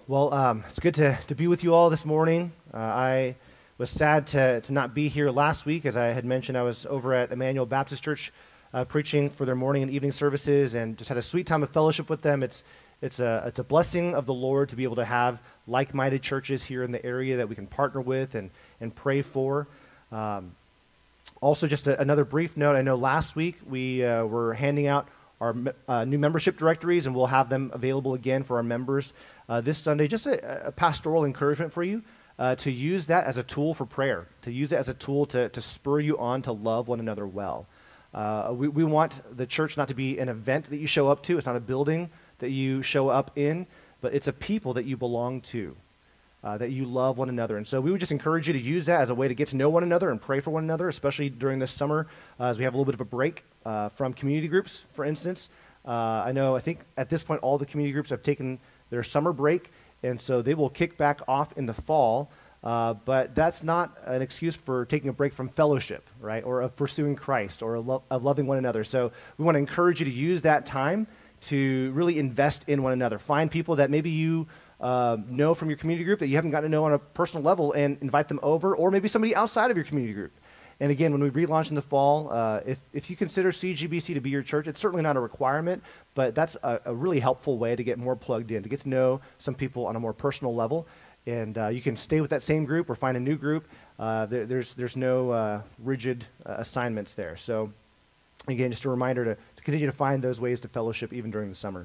Well, it's good to be with you all this morning. I was sad to not be here last week. As I had mentioned, I was over at Emmanuel Baptist Church preaching for their morning and evening services and just had a sweet time of fellowship with them. It's a blessing of the Lord to be able to have like-minded churches here in the area that we can partner with and pray for. Also, just another brief note, I know last week we were handing out our new membership directories, and we'll have them available again for our members this Sunday. Just a pastoral encouragement for you to use that as a tool for prayer, to use it as a tool to spur you on to love one another well. We want the church not to be an event that you show up to. It's not a building that you show up in, but it's a people that you belong to, that you love one another. And so we would just encourage you to use that as a way to get to know one another and pray for one another, especially during this summer as we have a little bit of a break from community groups, for instance. I think at this point all the community groups have taken their summer break, and so they will kick back off in the fall. But that's not an excuse for taking a break from fellowship, right, or of pursuing Christ or of loving one another. So we want to encourage you to use that time to really invest in one another. Find people that maybe you know from your community group that you haven't gotten to know on a personal level and invite them over, or maybe somebody outside of your community group. And again, when we relaunch in the fall, if you consider CGBC to be your church, it's certainly not a requirement, but that's a really helpful way to get more plugged in, to get to know some people on a more personal level. And you can stay with that same group or find a new group. There's no rigid assignments there. So again, just a reminder to continue to find those ways to fellowship even during the summer.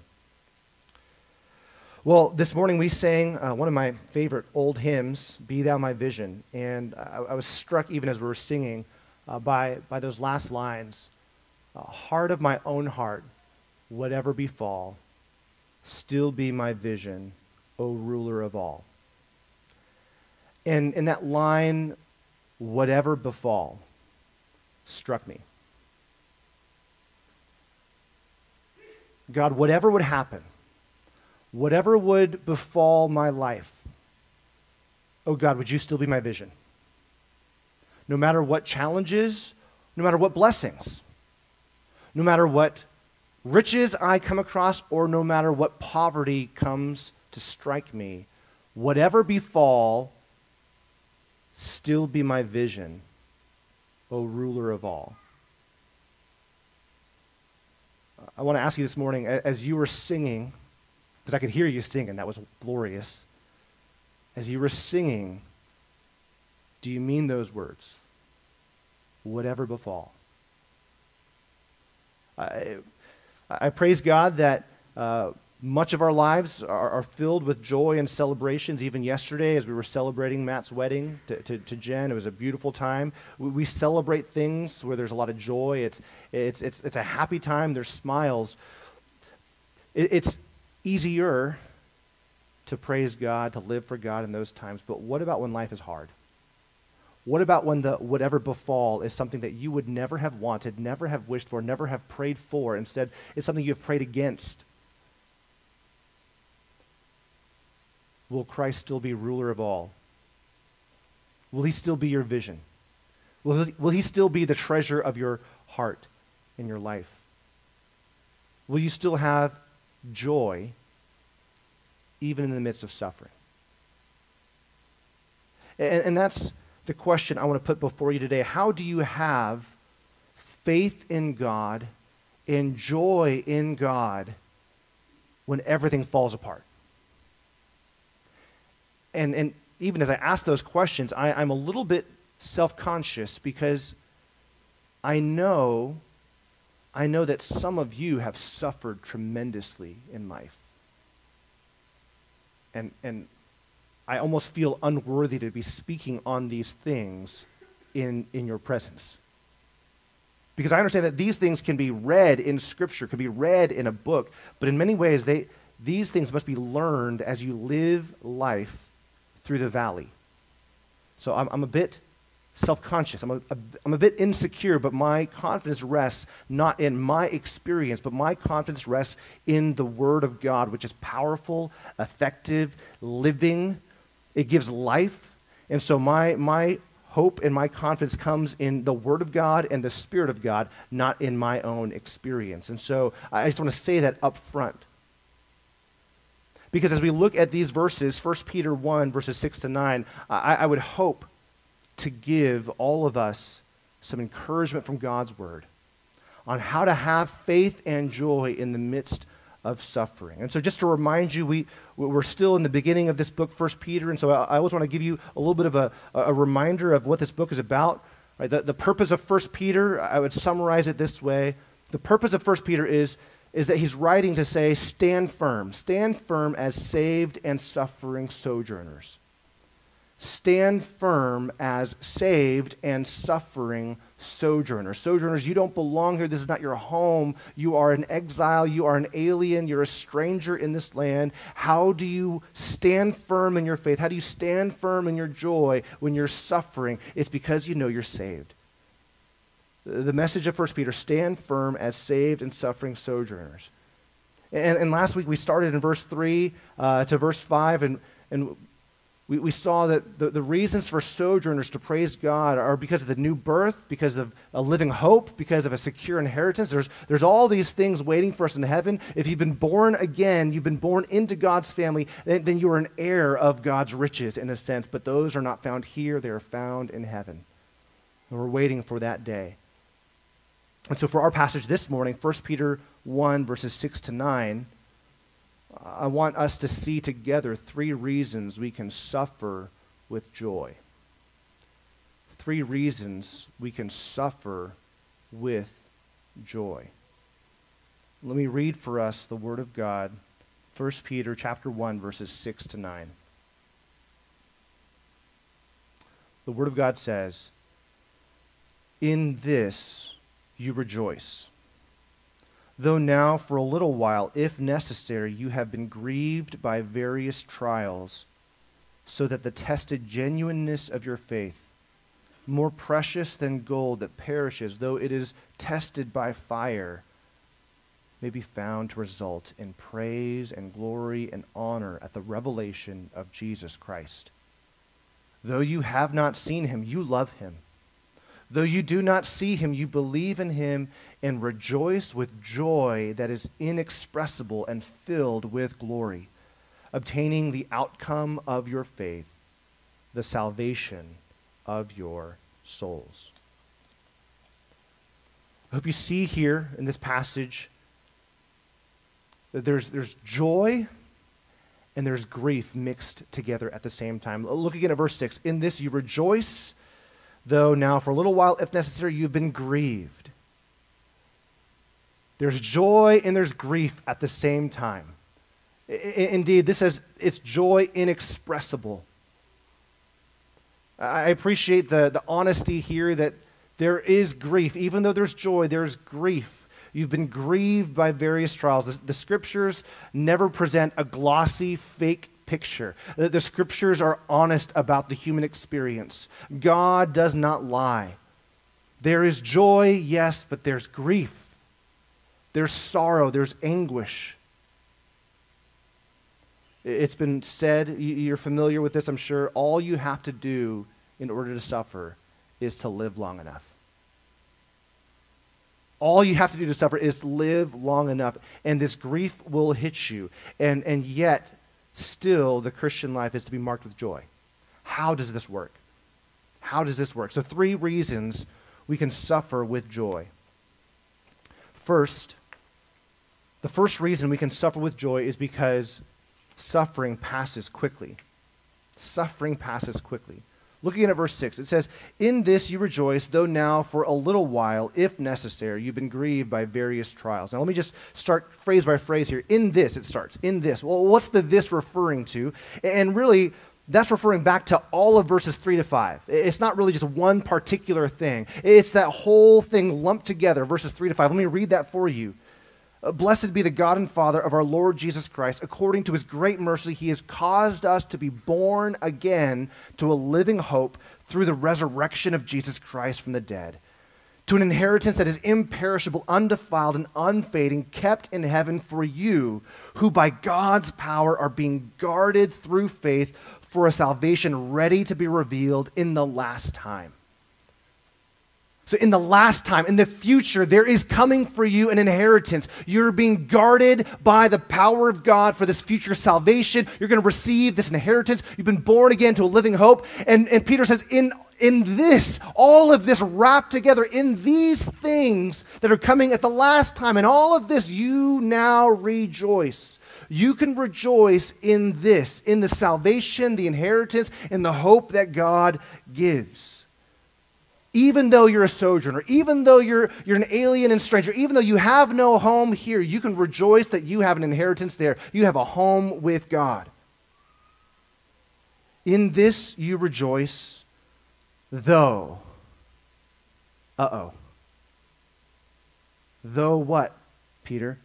Well, this morning we sang one of my favorite old hymns, Be Thou My Vision. And I was struck even as we were singing by those last lines. Heart of my own heart, whatever befall, still be my vision, O ruler of all. And in that line, whatever befall, struck me. God, whatever would happen, whatever would befall my life, oh God, would you still be my vision? No matter what challenges, no matter what blessings, no matter what riches I come across, or no matter what poverty comes to strike me, whatever befall, still be my vision, O ruler of all. I want to ask you this morning, as you were singing, because I could hear you singing, that was glorious. As you were singing, do you mean those words? Whatever befall. I praise God that much of our lives are filled with joy and celebrations. Even yesterday, as we were celebrating Matt's wedding to Jen, it was a beautiful time. We celebrate things where there's a lot of joy. It's a happy time. There's smiles. It's easier to praise God, to live for God in those times. But what about when life is hard? What about when the whatever befall is something that you would never have wanted, never have wished for, never have prayed for? Instead, it's something you have prayed against. Will Christ still be ruler of all? Will he still be your vision? Will he still be the treasure of your heart in your life? Will you still have joy even in the midst of suffering? And that's the question I want to put before you today. How do you have faith in God and joy in God when everything falls apart? And even as I ask those questions, I'm a little bit self-conscious because I know that some of you have suffered tremendously in life. And I almost feel unworthy to be speaking on these things in your presence. Because I understand that these things can be read in Scripture, can be read in a book, but in many ways, these things must be learned as you live life through the valley. So I'm a bit self-conscious. I'm a bit insecure, but my confidence rests not in my experience, but my confidence rests in the Word of God, which is powerful, effective, living. It gives life. And so my hope and my confidence comes in the Word of God and the Spirit of God, not in my own experience. And so I just want to say that up front. Because as we look at these verses, 1 Peter 1, verses 6 to 9, I would hope to give all of us some encouragement from God's word on how to have faith and joy in the midst of suffering. And so just to remind you, we're still in the beginning of this book, 1 Peter, and so I always want to give you a little bit of a reminder of what this book is about. Right? The purpose of 1 Peter, I would summarize it this way. The purpose of 1 Peter is that he's writing to say, stand firm as saved and suffering sojourners. Stand firm as saved and suffering sojourners. Sojourners, you don't belong here. This is not your home. You are an exile. You are an alien. You're a stranger in this land. How do you stand firm in your faith? How do you stand firm in your joy when you're suffering? It's because you know you're saved. The message of 1 Peter, stand firm as saved and suffering sojourners. And last week we started in verse 3 to verse 5, and we saw that the reasons for sojourners to praise God are because of the new birth, because of a living hope, because of a secure inheritance. There's all these things waiting for us in heaven. If you've been born again, you've been born into God's family, then you are an heir of God's riches in a sense. But those are not found here. They are found in heaven. And we're waiting for that day. And so for our passage this morning, 1 Peter 1, verses 6 to 9, I want us to see together 3 reasons we can suffer with joy. 3 reasons we can suffer with joy. Let me read for us the Word of God, 1 Peter chapter 1, verses 6 to 9. The Word of God says, "In this you rejoice, though now for a little while, if necessary, you have been grieved by various trials, so that the tested genuineness of your faith, more precious than gold that perishes, though it is tested by fire, may be found to result in praise and glory and honor at the revelation of Jesus Christ. Though you have not seen him, you love him. Though you do not see him, you believe in him and rejoice with joy that is inexpressible and filled with glory, obtaining the outcome of your faith, the salvation of your souls." I hope you see here in this passage that there's joy and there's grief mixed together at the same time. Look again at verse 6. "In this you rejoice, though now for a little while, if necessary, you've been grieved." There's joy and there's grief at the same time. Indeed, this says it's joy inexpressible. I appreciate the honesty here that there is grief. Even though there's joy, there's grief. You've been grieved by various trials. The scriptures never present a glossy, fake picture. The scriptures are honest about the human experience. God does not lie. There is joy, yes, but there's grief. There's sorrow, there's anguish. It's been said, you're familiar with this, I'm sure, all you have to do in order to suffer is to live long enough. All you have to do to suffer is live long enough, and this grief will hit you. And yet, still, the Christian life is to be marked with joy. How does this work? How does this work? So 3 reasons we can suffer with joy. First, the first reason we can suffer with joy is because suffering passes quickly. Suffering passes quickly. Looking at verse 6, it says, "In this you rejoice, though now for a little while, if necessary, you've been grieved by various trials." Now let me just start phrase by phrase here. In this, it starts. In this. Well, what's the this referring to? And really, that's referring back to all of verses 3 to 5. It's not really just one particular thing. It's that whole thing lumped together, verses 3 to 5. Let me read that for you. "Blessed be the God and Father of our Lord Jesus Christ. According to his great mercy, he has caused us to be born again to a living hope through the resurrection of Jesus Christ from the dead, to an inheritance that is imperishable, undefiled, and unfading, kept in heaven for you, who by God's power are being guarded through faith for a salvation ready to be revealed in the last time." So in the last time, in the future, there is coming for you an inheritance. You're being guarded by the power of God for this future salvation. You're going to receive this inheritance. You've been born again to a living hope. And Peter says, in this, all of this wrapped together, in these things that are coming at the last time, and all of this, you now rejoice. You can rejoice in this, in the salvation, the inheritance, and the hope that God gives. Even though you're a sojourner, even though you're an alien and stranger, even though you have no home here, you can rejoice that you have an inheritance there. You have a home with God. In this you rejoice, though. Though what, Peter?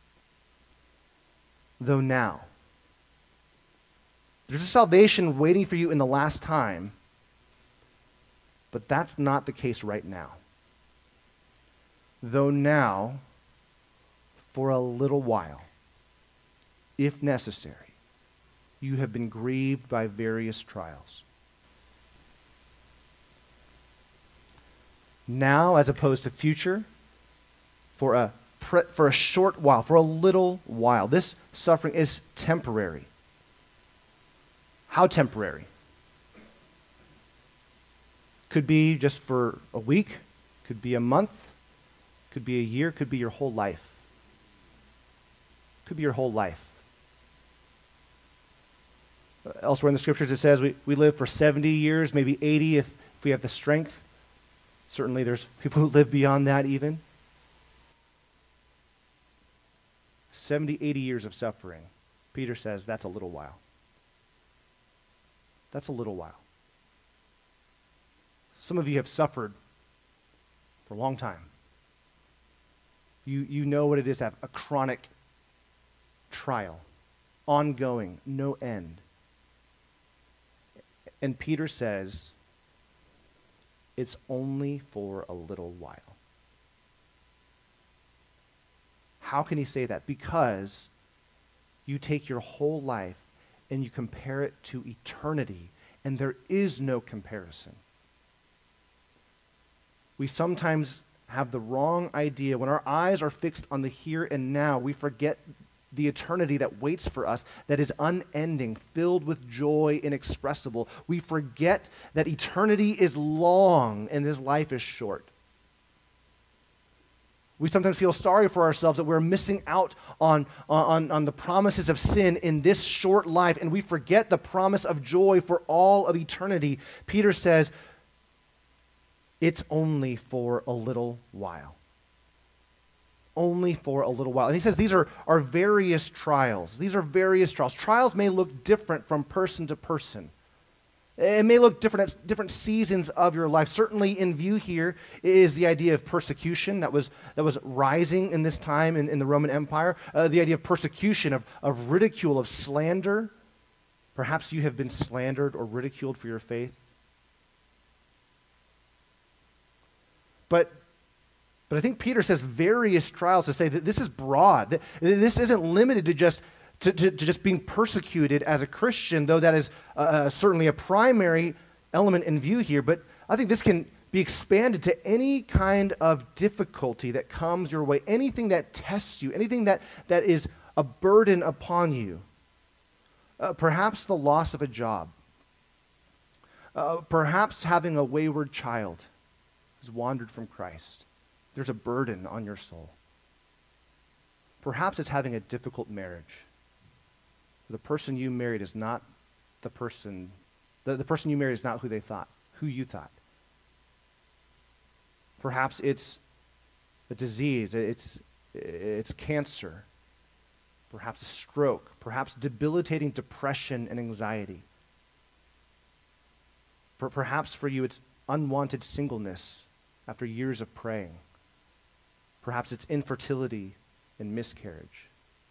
Though now. There's a salvation waiting for you in the last time. But that's not the case right now. Though now, for a little while, if necessary, you have been grieved by various trials. Now, as opposed to future, for a short while, for a little while. This suffering is temporary. How temporary? Could be just for a week, could be a month, could be a year, could be your whole life. Could be your whole life. Elsewhere in the scriptures it says we live for 70 years, maybe 80 if we have the strength. Certainly there's people who live beyond that even. 70, 80 years of suffering. Peter says that's a little while. That's a little while. Some of you have suffered for a long time. You know what it is to have a chronic trial, ongoing, no end. And Peter says, it's only for a little while. How can he say that? Because you take your whole life and you compare it to eternity, and there is no comparison. We sometimes have the wrong idea. When our eyes are fixed on the here and now, we forget the eternity that waits for us, that is unending, filled with joy, inexpressible. We forget that eternity is long and this life is short. We sometimes feel sorry for ourselves that we're missing out on the promises of sin in this short life, and we forget the promise of joy for all of eternity. Peter says, it's only for a little while. Only for a little while. And he says these are various trials. These are various trials. Trials may look different from person to person. It may look different at different seasons of your life. Certainly in view here is the idea of persecution that was rising in this time in the Roman Empire. The idea of persecution, of ridicule, of slander. Perhaps you have been slandered or ridiculed for your faith. But I think Peter says various trials to say that this is broad. That this isn't limited to just being persecuted as a Christian, though that is certainly a primary element in view here. But I think this can be expanded to any kind of difficulty that comes your way, anything that tests you, anything that is a burden upon you. Perhaps the loss of a job. Perhaps having a wayward child who's wandered from Christ. There's a burden on your soul. Perhaps it's having a difficult marriage. The person you married is not the person you married is not who you thought. Perhaps it's a disease, it's cancer, perhaps a stroke, perhaps debilitating depression and anxiety. Perhaps for you it's unwanted singleness after years of praying. Perhaps it's infertility and miscarriage.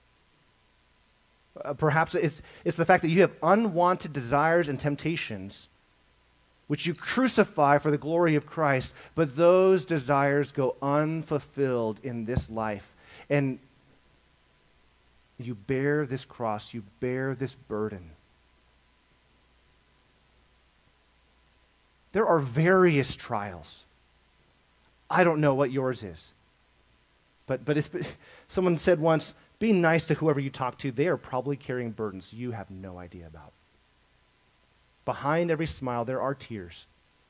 Perhaps it's the fact that you have unwanted desires and temptations which you crucify for the glory of Christ, but those desires go unfulfilled in this life. And you bear this cross, you bear this burden. There are various trials. I don't know what yours is. But someone said once, be nice to whoever you talk to. They are probably carrying burdens you have no idea about. Behind every smile, there are tears.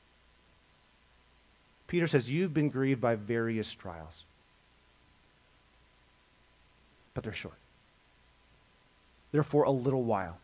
Peter says, you've been grieved by various trials. But they're short. They're for a little while.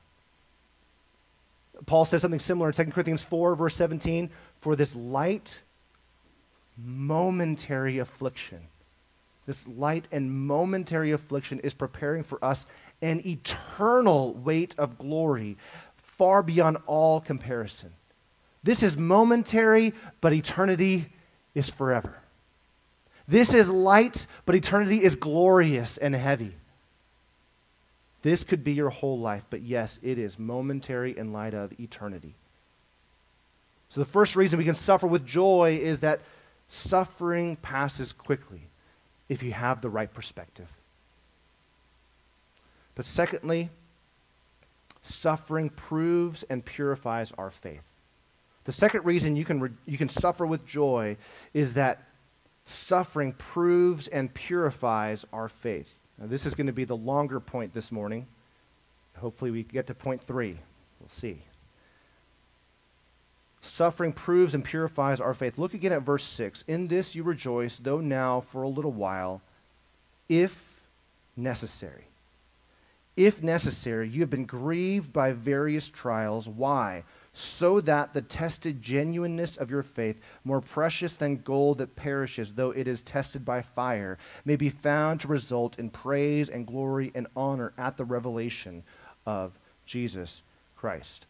Paul says something similar in 2 Corinthians 4, verse 17. For this light, momentary affliction, this light and momentary affliction is preparing for us an eternal weight of glory far beyond all comparison. This is momentary, but eternity is forever. This is light, but eternity is glorious and heavy. This could be your whole life, but yes, it is momentary in light of eternity. So the first reason we can suffer with joy is that suffering passes quickly if you have the right perspective. But secondly, suffering proves and purifies our faith. The second reason you can suffer with joy is that suffering proves and purifies our faith. Now, this is going to be the longer point this morning. Hopefully we get to point 3. We'll see. Suffering proves and purifies our faith. Look again at verse 6. In this you rejoice, though now for a little while, if necessary. If necessary, you have been grieved by various trials. Why? So that the tested genuineness of your faith, more precious than gold that perishes, though it is tested by fire, may be found to result in praise and glory and honor at the revelation of Jesus Christ.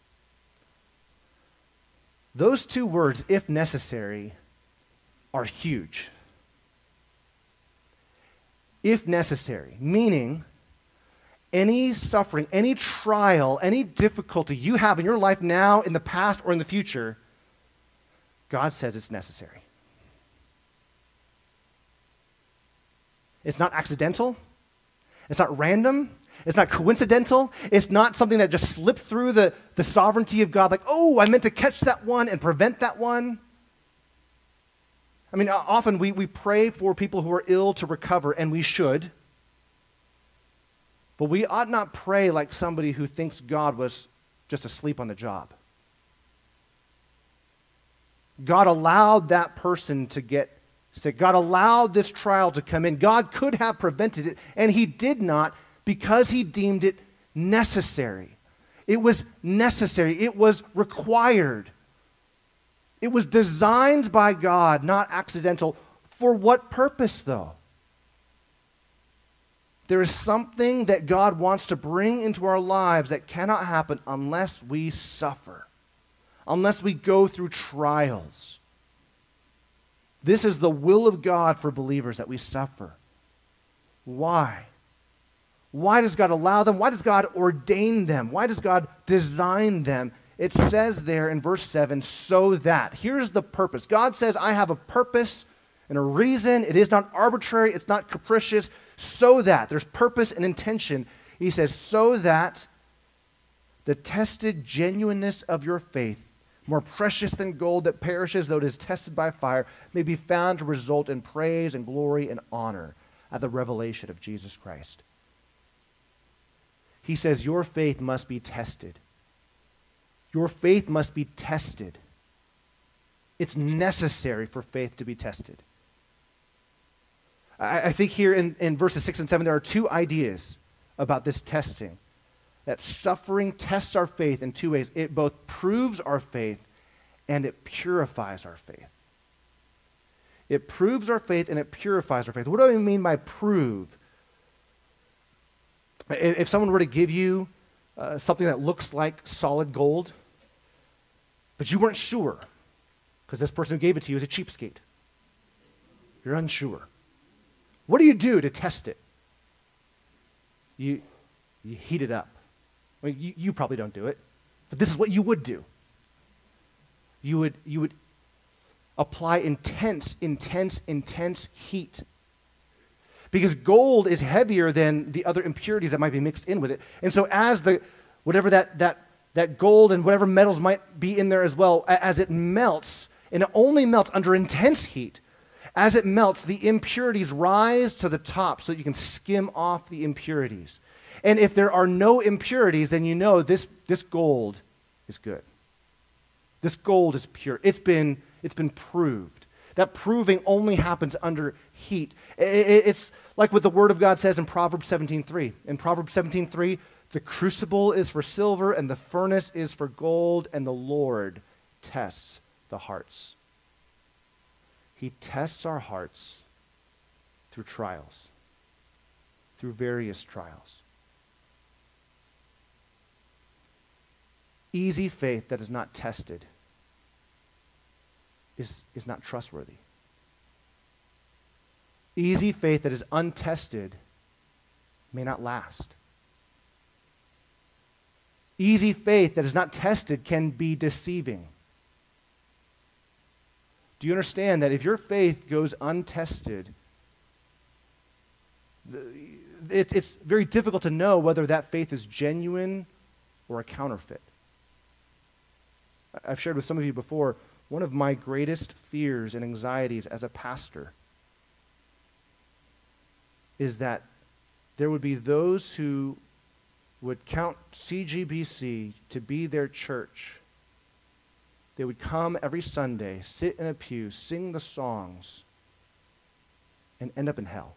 Those two words, if necessary, are huge. If necessary, meaning any suffering, any trial, any difficulty you have in your life now, in the past, or in the future, God says it's necessary. It's not accidental. It's not random. It's not coincidental. It's not something that just slipped through the sovereignty of God, like, oh, I meant to catch that one and prevent that one. I mean, often we pray for people who are ill to recover, and we should. But we ought not pray like somebody who thinks God was just asleep on the job. God allowed that person to get sick. God allowed this trial to come in. God could have prevented it, and he did not because he deemed it necessary. It was necessary. It was required. It was designed by God, not accidental. For what purpose, though? There is something that God wants to bring into our lives that cannot happen unless we suffer, unless we go through trials. This is the will of God for believers, that we suffer. Why? Why does God allow them? Why does God ordain them? Why does God design them? It says there in verse 7, so that. Here's the purpose. God says, I have a purpose and a reason. It is not arbitrary. It's not capricious. So that. There's purpose and intention. He says, so that the tested genuineness of your faith, more precious than gold that perishes, though it is tested by fire, may be found to result in praise and glory and honor at the revelation of Jesus Christ. He says, your faith must be tested. Your faith must be tested. It's necessary for faith to be tested. I think here in verses 6 and 7, there are two ideas about this testing. That suffering tests our faith in two ways. It both proves our faith and it purifies our faith. It proves our faith and it purifies our faith. What do I mean by prove? If someone were to give you something that looks like solid gold, but you weren't sure, because this person who gave it to you is a cheapskate. You're unsure. What do you do to test it? You heat it up. I mean, you probably don't do it, but this is what you would do. You would apply intense heat. Because gold is heavier than the other impurities that might be mixed in with it. And so as whatever that gold and whatever metals might be in there as well, as it melts, and it only melts under intense heat, As it melts, the impurities rise to the top so that you can skim off the impurities. And if there are no impurities, then you know this gold is good. This gold is pure. It's been proved. That proving only happens under heat. It's like what the Word of God says in Proverbs 17:3. In Proverbs 17:3, the crucible is for silver and the furnace is for gold, and the Lord tests the hearts. He tests our hearts through trials, through various trials. Easy faith that is not tested is not trustworthy. Easy faith that is untested may not last. Easy faith that is not tested can be deceiving. Do you understand that if your faith goes untested, it's very difficult to know whether that faith is genuine or a counterfeit? I've shared with some of you before, one of my greatest fears and anxieties as a pastor is that there would be those who would count CGBC to be their church. They would come every Sunday, sit in a pew, sing the songs, and end up in hell.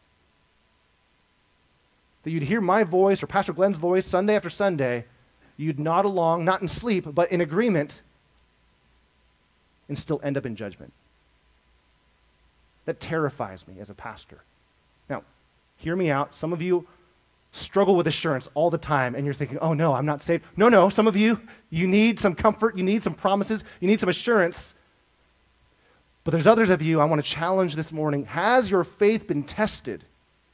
That you'd hear my voice or Pastor Glenn's voice Sunday after Sunday, you'd nod along, not in sleep, but in agreement, and still end up in judgment. That terrifies me as a pastor. Now, hear me out. Some of you struggle with assurance all the time, and you're thinking, oh no, I'm not saved. No, some of you need some comfort, you need some promises, you need some assurance. But there's others of you I want to challenge this morning. Has your faith been tested?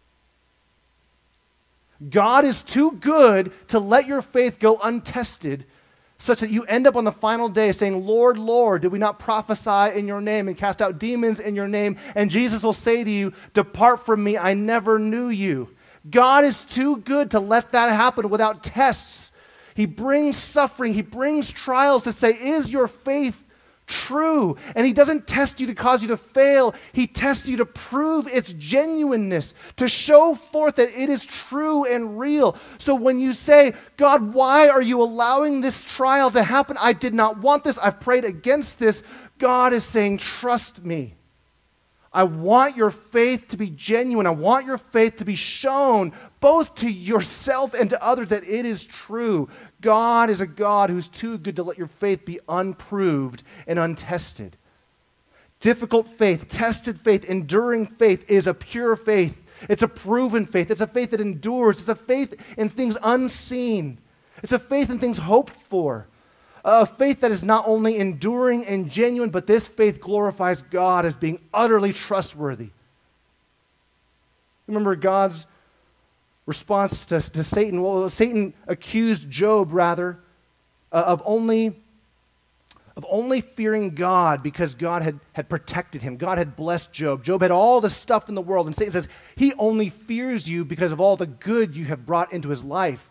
God is too good to let your faith go untested, such that you end up on the final day saying, Lord, Lord, did we not prophesy in your name and cast out demons in your name? And Jesus will say to you, depart from me, I never knew you. God is too good to let that happen without tests. He brings suffering, he brings trials to say, is your faith true? And he doesn't test you to cause you to fail. He tests you to prove its genuineness, to show forth that it is true and real. So when you say, God, why are you allowing this trial to happen? I did not want this. I've prayed against this. God is saying, trust me. I want your faith to be genuine. I want your faith to be shown both to yourself and to others that it is true. God is a God who's too good to let your faith be unproved and untested. Difficult faith, tested faith, enduring faith is a pure faith. It's a proven faith. It's a faith that endures. It's a faith in things unseen. It's a faith in things hoped for. A faith that is not only enduring and genuine, but this faith glorifies God as being utterly trustworthy. Remember God's response to Satan? Well, Satan accused Job, rather, of only fearing God because God had protected him. God had blessed Job. Job had all the stuff in the world, and Satan says, he only fears you because of all the good you have brought into his life.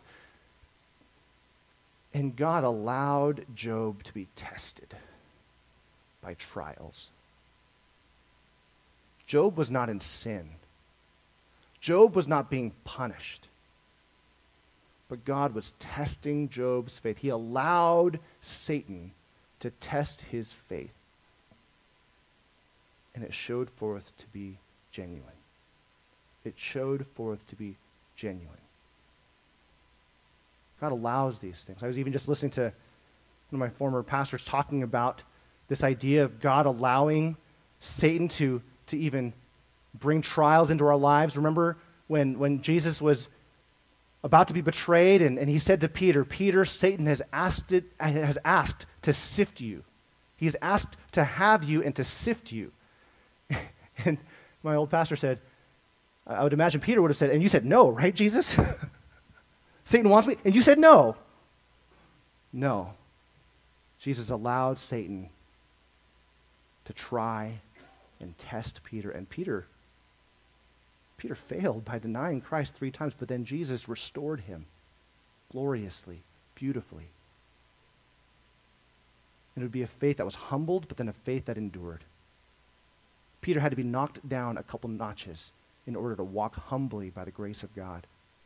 And God allowed Job to be tested by trials. Job was not in sin. Job was not being punished. But God was testing Job's faith. He allowed Satan to test his faith. And it showed forth to be genuine. It showed forth to be genuine. God allows these things. I was even just listening to one of my former pastors talking about this idea of God allowing Satan to even bring trials into our lives. Remember when Jesus was about to be betrayed and he said to Peter, Peter, Satan has asked to sift you. He has asked to have you and to sift you. And my old pastor said, I would imagine Peter would have said, and you said no, right, Jesus? Satan wants me, and you said no. No. Jesus allowed Satan to try and test Peter, and Peter failed by denying Christ 3 times, but then Jesus restored him gloriously, beautifully. And it would be a faith that was humbled, but then a faith that endured. Peter had to be knocked down a couple notches in order to walk humbly by the grace of God.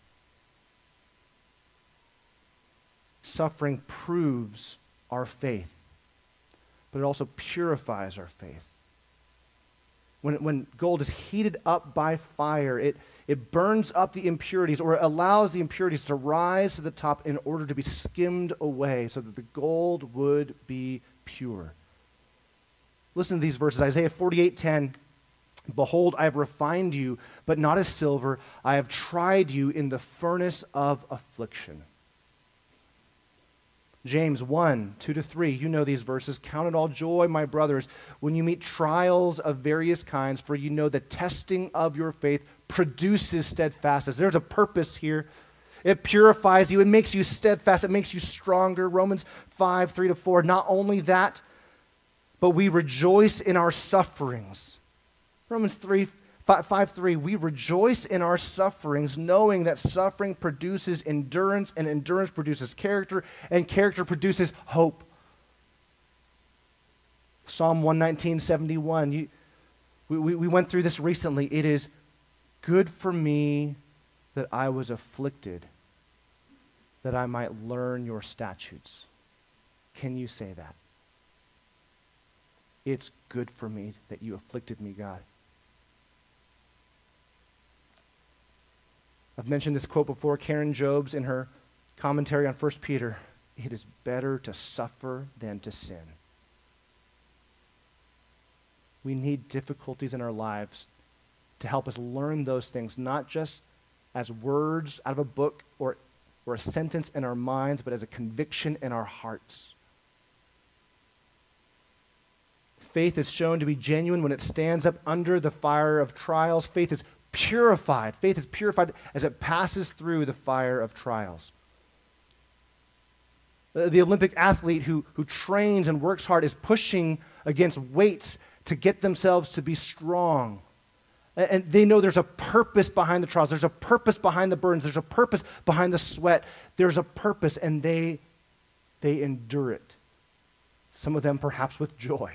Suffering proves our faith, but it also purifies our faith. When gold is heated up by fire, it burns up the impurities, or it allows the impurities to rise to the top in order to be skimmed away so that the gold would be pure. Listen to these verses. Isaiah 48:10. Behold, I have refined you, but not as silver. I have tried you in the furnace of affliction. James 1:2-3. You know these verses. Count it all joy, my brothers, when you meet trials of various kinds, for you know the testing of your faith produces steadfastness. There's a purpose here. It purifies you. It makes you steadfast. It makes you stronger. Romans 5:3-4. Not only that, but we rejoice in our sufferings. Romans 5:3, we rejoice in our sufferings, knowing that suffering produces endurance, and endurance produces character, and character produces hope. Psalm 119:71, we went through this recently. It is good for me that I was afflicted, that I might learn your statutes. Can you say that? It's good for me that you afflicted me, God. I've mentioned this quote before, Karen Jobes in her commentary on 1 Peter. It is better to suffer than to sin. We need difficulties in our lives to help us learn those things, not just as words out of a book or a sentence in our minds, but as a conviction in our hearts. Faith is shown to be genuine when it stands up under the fire of trials. Faith is purified. Faith is purified as it passes through the fire of trials. The Olympic athlete who trains and works hard is pushing against weights to get themselves to be strong. And they know there's a purpose behind the trials. There's a purpose behind the burdens. There's a purpose behind the sweat. There's a purpose, and they endure it. Some of them perhaps with joy.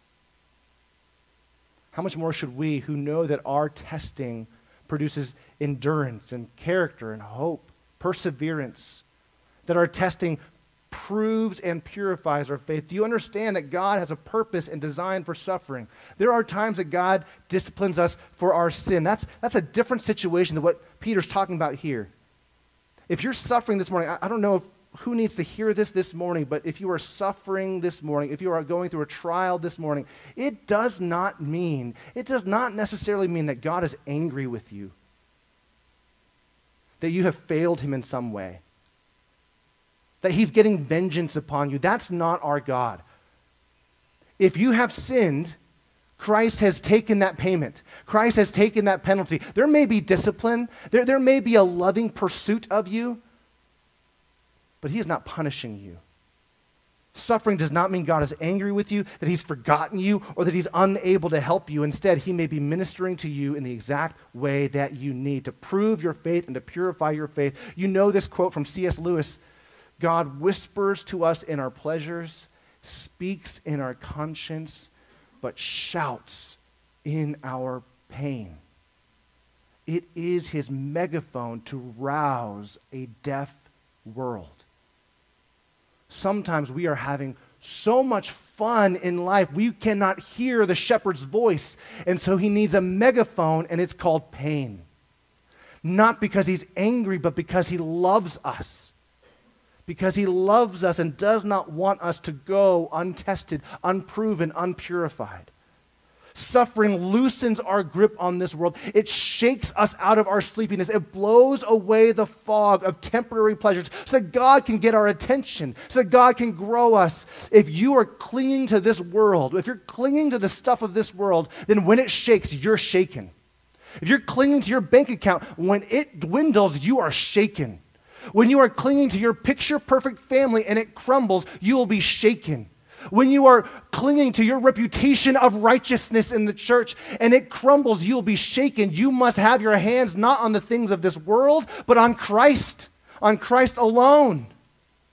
How much more should we, who know that our testing produces endurance and character and hope, perseverance, that our testing proves and purifies our faith? Do you understand that God has a purpose and design for suffering? There are times that God disciplines us for our sin. That's a different situation than what Peter's talking about here. If you're suffering this morning, I don't know who needs to hear this morning, but if you are suffering this morning, if you are going through a trial this morning, it does not necessarily mean that God is angry with you, that you have failed him in some way, that he's getting vengeance upon you. That's not our God. If you have sinned, Christ has taken that payment. Christ has taken that penalty. There may be discipline. There may be a loving pursuit of you, but he is not punishing you. Suffering does not mean God is angry with you, that he's forgotten you, or that he's unable to help you. Instead, he may be ministering to you in the exact way that you need to prove your faith and to purify your faith. You know this quote from C.S. Lewis: God whispers to us in our pleasures, speaks in our conscience, but shouts in our pain. It is his megaphone to rouse a deaf world. Sometimes we are having so much fun in life, we cannot hear the shepherd's voice, and so he needs a megaphone, and it's called pain. Not because he's angry, but because he loves us. Because he loves us and does not want us to go untested, unproven, unpurified. Suffering loosens our grip on this world. It shakes us out of our sleepiness. It blows away the fog of temporary pleasures so that God can get our attention, so that God can grow us. If you are clinging to this world, if you're clinging to the stuff of this world, then when it shakes, you're shaken. If you're clinging to your bank account, when it dwindles, you are shaken. When you are clinging to your picture-perfect family and it crumbles, you will be shaken. When you are clinging to your reputation of righteousness in the church and it crumbles, you'll be shaken. You must have your hands not on the things of this world, but on Christ alone.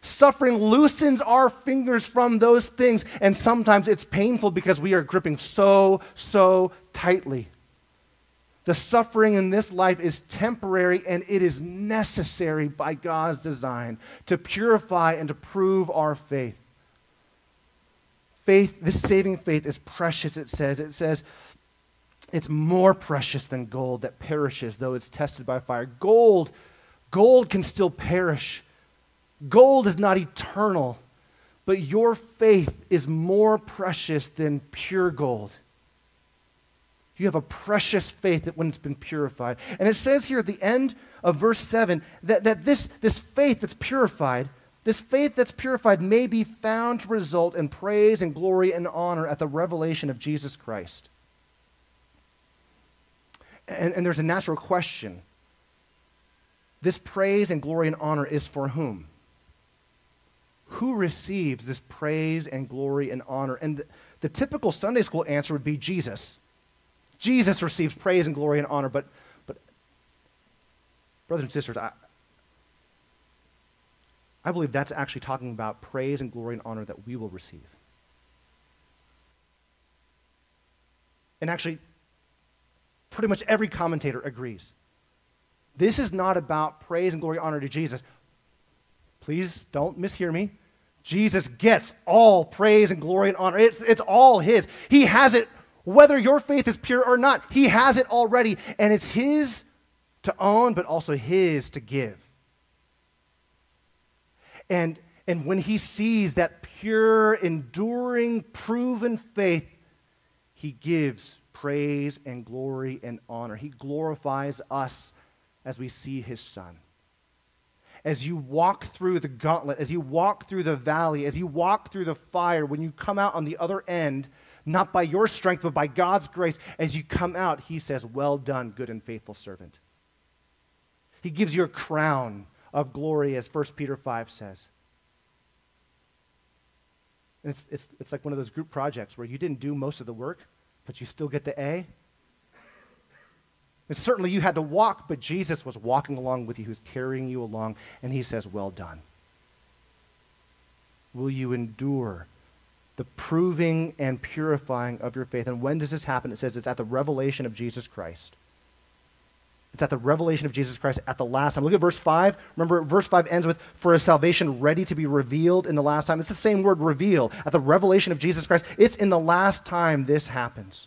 Suffering loosens our fingers from those things, and sometimes it's painful because we are gripping so tightly. The suffering in this life is temporary, and it is necessary by God's design to purify and to prove our faith. Faith, this saving faith is precious, it says. It says it's more precious than gold that perishes, though it's tested by fire. Gold can still perish. Gold is not eternal, but your faith is more precious than pure gold. You have a precious faith that when it's been purified. And it says here at the end of verse 7 that this faith that's purified, may be found to result in praise and glory and honor at the revelation of Jesus Christ. And there's a natural question. This praise and glory and honor is for whom? Who receives this praise and glory and honor? And the typical Sunday school answer would be Jesus. Jesus receives praise and glory and honor, but brothers and sisters, I believe that's actually talking about praise and glory and honor that we will receive. And actually, pretty much every commentator agrees. This is not about praise and glory and honor to Jesus. Please don't mishear me. Jesus gets all praise and glory and honor. It's all his. He has it. Whether your faith is pure or not, he has it already, and it's his to own, but also his to give. And when he sees that pure, enduring, proven faith, he gives praise and glory and honor. He glorifies us as we see his Son. As you walk through the gauntlet, as you walk through the valley, as you walk through the fire, when you come out on the other end, not by your strength, but by God's grace, as you come out, he says, well done, good and faithful servant. He gives you a crown of glory, as 1 Peter 5 says. And it's like one of those group projects where you didn't do most of the work, but you still get the A. And certainly you had to walk, but Jesus was walking along with you. He was carrying you along, and he says, well done. Will you endure the proving and purifying of your faith? And when does this happen? It says it's at the revelation of Jesus Christ. It's at the revelation of Jesus Christ at the last time. Look at verse 5. Remember, verse 5 ends with, for a salvation ready to be revealed in the last time. It's the same word, reveal. At the revelation of Jesus Christ, it's in the last time this happens.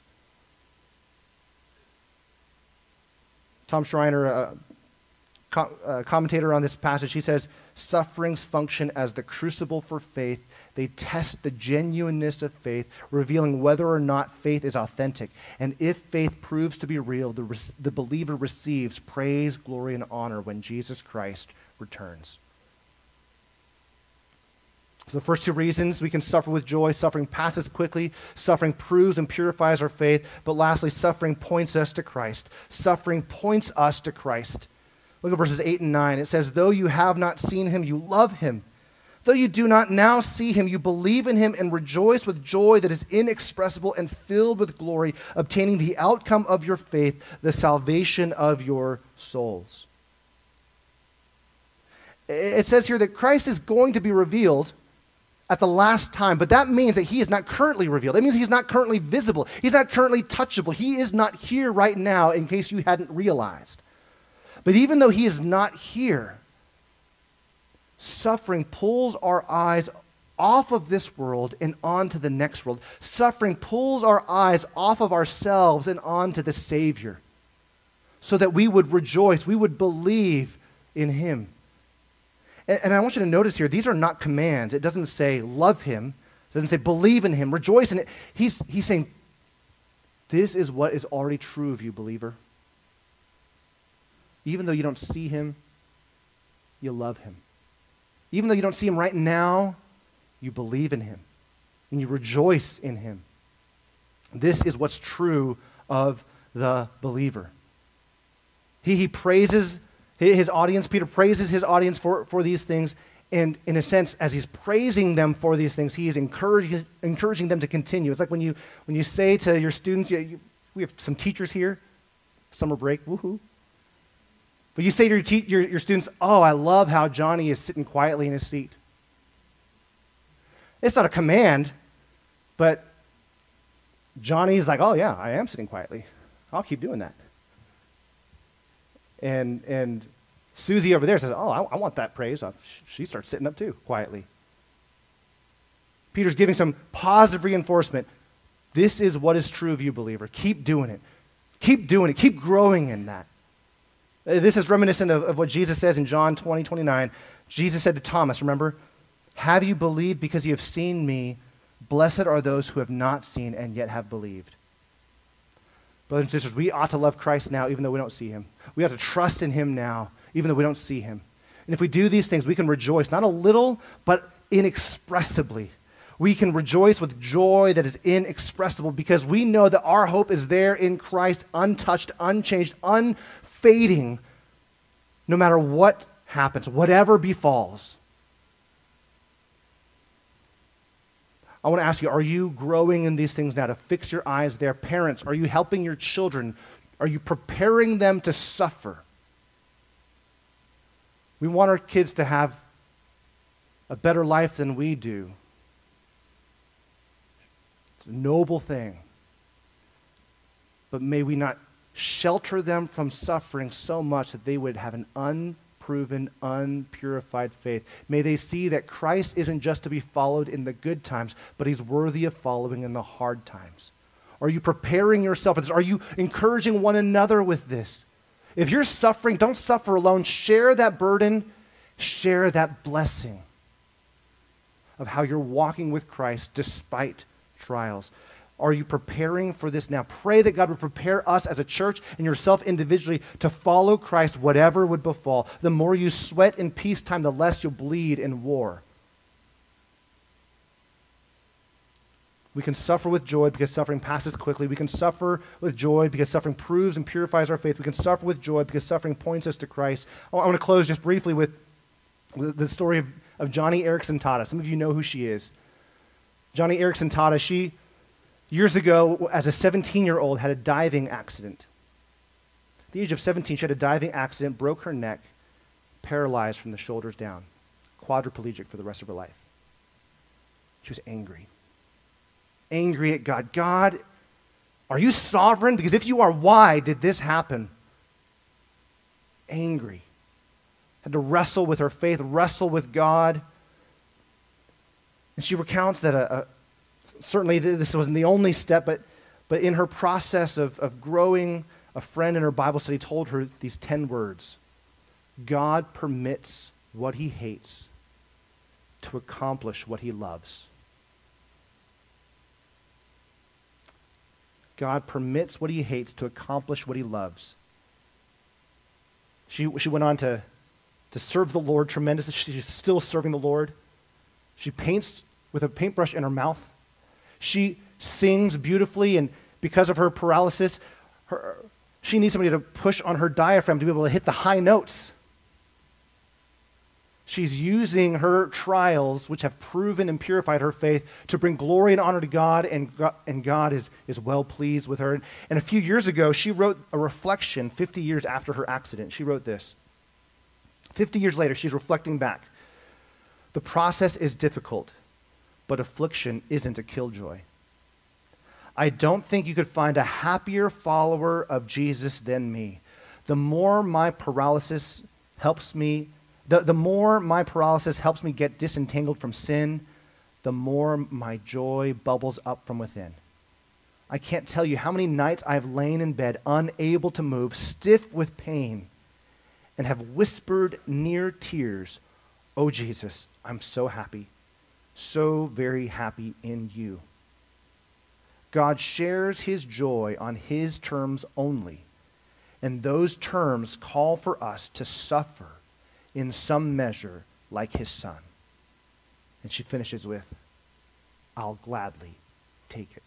Tom Schreiner, commentator on this passage, he says, sufferings function as the crucible for faith. They test the genuineness of faith, revealing whether or not faith is authentic. And if faith proves to be real, the believer receives praise, glory, and honor when Jesus Christ returns. So the first two reasons we can suffer with joy: suffering passes quickly, suffering proves and purifies our faith, but lastly, suffering points us to Christ. Suffering points us to Christ. Look at verses 8 and 9. It says, though you have not seen him, you love him. Though you do not now see him, you believe in him and rejoice with joy that is inexpressible and filled with glory, obtaining the outcome of your faith, the salvation of your souls. It says here that Christ is going to be revealed at the last time, but that means that he is not currently revealed. That means he's not currently visible. He's not currently touchable. He is not here right now, in case you hadn't realized. But even though he is not here, suffering pulls our eyes off of this world and onto the next world. Suffering pulls our eyes off of ourselves and onto the Savior, so that we would rejoice, we would believe in him. And I want you to notice here, these are not commands. It doesn't say love him. It doesn't say believe in him, rejoice in it. He's saying, this is what is already true of you, believer. Even though you don't see him, you love him. Even though you don't see him right now, you believe in him and you rejoice in him. This is what's true of the believer. He praises his audience. Peter praises his audience for these things. And in a sense, as he's praising them for these things, he is encouraging them to continue. It's like when you say to your students, we have some teachers here, summer break, woohoo. But you say to your students, oh, I love how Johnny is sitting quietly in his seat. It's not a command, but Johnny's like, oh yeah, I am sitting quietly. I'll keep doing that. And Susie over there says, oh, I want that praise. She starts sitting up too, quietly. Peter's giving some positive reinforcement. This is what is true of you, believer. Keep doing it. Keep doing it. Keep growing in that. This is reminiscent of what Jesus says in John 20:29. Jesus said to Thomas, remember, have you believed because you have seen me? Blessed are those who have not seen and yet have believed. Brothers and sisters, we ought to love Christ now even though we don't see him. We ought to trust in him now even though we don't see him. And if we do these things, we can rejoice, not a little, but inexpressibly. We can rejoice with joy that is inexpressible because we know that our hope is there in Christ, untouched, unchanged, unfading, no matter what happens, whatever befalls. I want to ask you, are you growing in these things now to fix your eyes there? Parents, are you helping your children? Are you preparing them to suffer? We want our kids to have a better life than we do. It's a noble thing. But may we not shelter them from suffering so much that they would have an unproven, unpurified faith. May they see that Christ isn't just to be followed in the good times, but he's worthy of following in the hard times. Are you preparing yourself for this? Are you encouraging one another with this? If you're suffering, don't suffer alone. Share that burden. Share that blessing of how you're walking with Christ despite trials. Are you preparing for this now? Pray that God would prepare us as a church and yourself individually to follow Christ whatever would befall. The more you sweat in peacetime, the less you'll bleed in war. We can suffer with joy because suffering passes quickly. We can suffer with joy because suffering proves and purifies our faith. We can suffer with joy because suffering points us to Christ. I want to close just briefly with the story of Joni Eareckson Tada. Some of you know who she is. Joni Eareckson Tada, she, years ago, as a 17-year-old, had a diving accident. At the age of 17, she had a diving accident, broke her neck, paralyzed from the shoulders down, quadriplegic for the rest of her life. She was angry. Angry at God. God, are you sovereign? Because if you are, why did this happen? Angry. Had to wrestle with her faith, wrestle with God. And she recounts that certainly this wasn't the only step, but in her process of growing, a friend in her Bible study told her these 10 words. God permits what he hates to accomplish what he loves. God permits what he hates to accomplish what he loves. She went on to serve the Lord tremendously. She's still serving the Lord. She paints with a paintbrush in her mouth. She sings beautifully, and because of her paralysis, she needs somebody to push on her diaphragm to be able to hit the high notes. She's using her trials, which have proven and purified her faith, to bring glory and honor to God, and God is well pleased with her. And a few years ago, she wrote a reflection 50 years after her accident. She wrote this. 50 years later, she's reflecting back. The process is difficult, but affliction isn't a killjoy. I don't think you could find a happier follower of Jesus than me. The more my paralysis helps me get disentangled from sin, the more my joy bubbles up from within. I can't tell you how many nights I've lain in bed, unable to move, stiff with pain, and have whispered near tears, "Oh Jesus, I'm so happy, so very happy in you." God shares his joy on his terms only, and those terms call for us to suffer in some measure like his son. And she finishes with, "I'll gladly take it."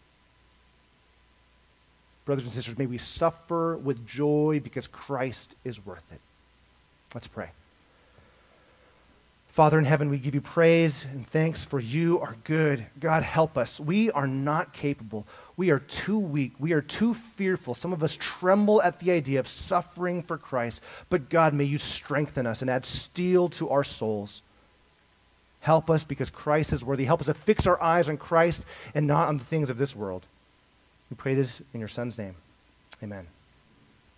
Brothers and sisters, may we suffer with joy because Christ is worth it. Let's pray. Father in heaven, we give you praise and thanks for you are good. God, help us. We are not capable. We are too weak. We are too fearful. Some of us tremble at the idea of suffering for Christ. But God, may you strengthen us and add steel to our souls. Help us because Christ is worthy. Help us to fix our eyes on Christ and not on the things of this world. We pray this in your Son's name. Amen.